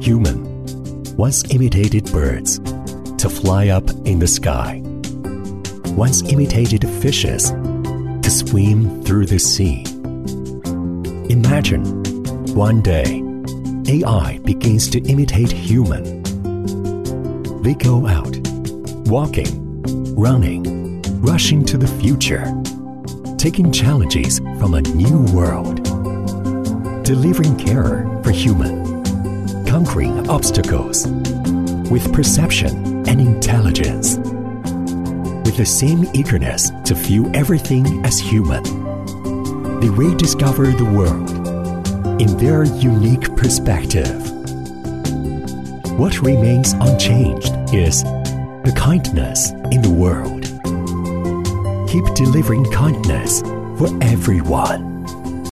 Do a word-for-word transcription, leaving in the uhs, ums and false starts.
Human once imitated birds to fly up in the sky, once imitated fishes to swim through the sea. Imagine one day A I begins to imitate human. They go out, walking, running, rushing to the future, taking challenges from a new world, delivering care for human, conquering obstacles with perception and intelligence, with the same eagerness to view everything as human. They rediscover the world in their unique perspective. What remains unchanged is the kindness in the world. Keep delivering kindness for everyone.